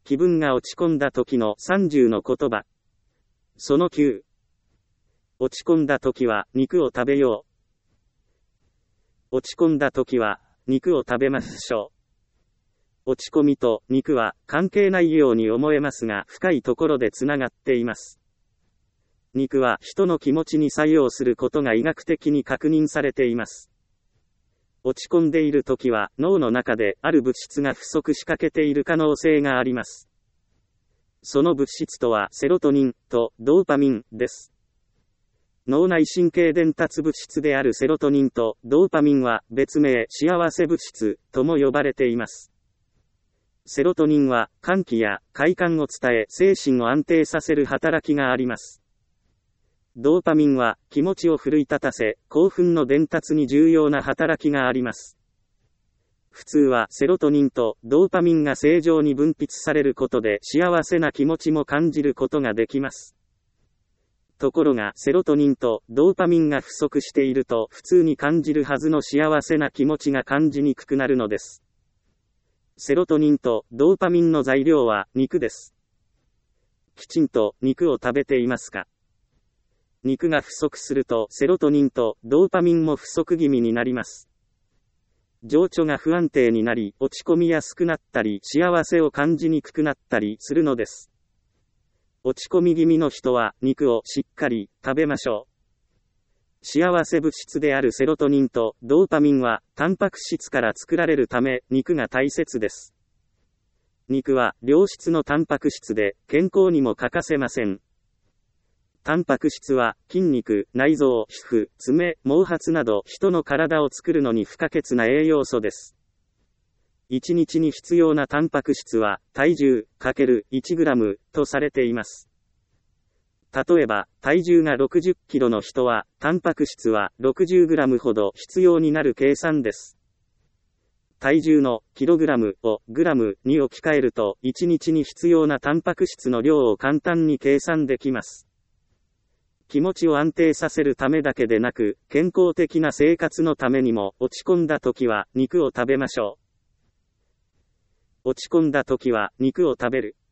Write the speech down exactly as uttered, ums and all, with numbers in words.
気分が落ち込んだ時のさんじゅうの言葉。そのきゅう。落ち込んだ時は肉を食べよう。落ち込んだ時は肉を食べましょう。落ち込みと肉は関係ないように思えますが、深いところでつながっています。肉は人の気持ちに作用することが医学的に確認されています。落ち込んでいるときは脳の中である物質が不足しかけている可能性があります。その物質とはセロトニンとドーパミンです。脳内神経伝達物質であるセロトニンとドーパミンは別名幸せ物質とも呼ばれています。セロトニンは歓喜や快感を伝え精神を安定させる働きがあります。ドーパミンは気持ちを奮い立たせ興奮の伝達に重要な働きがあります。普通はセロトニンとドーパミンが正常に分泌されることで幸せな気持ちも感じることができます。ところがセロトニンとドーパミンが不足していると普通に感じるはずの幸せな気持ちが感じにくくなるのです。セロトニンとドーパミンの材料は肉です。きちんと肉を食べていますか？肉が不足するとセロトニンとドーパミンも不足気味になります。情緒が不安定になり落ち込みやすくなったり幸せを感じにくくなったりするのです。落ち込み気味の人は肉をしっかり食べましょう。幸せ物質であるセロトニンとドーパミンはタンパク質から作られるため肉が大切です。肉は良質のタンパク質で健康にも欠かせません。タンパク質は筋肉、内臓、皮膚、爪、毛髪など人の体を作るのに不可欠な栄養素です。いちにちに必要なタンパク質は体重 ×いちグラム とされています。例えば体重がろくじゅっキロの人はタンパク質は ろくじゅうグラム ほど必要になる計算です。体重のキログラムをグラムに置き換えるといちにちに必要なタンパク質の量を簡単に計算できます。気持ちを安定させるためだけでなく、健康的な生活のためにも落ち込んだ時は肉を食べましょう。落ち込んだ時は肉を食べる。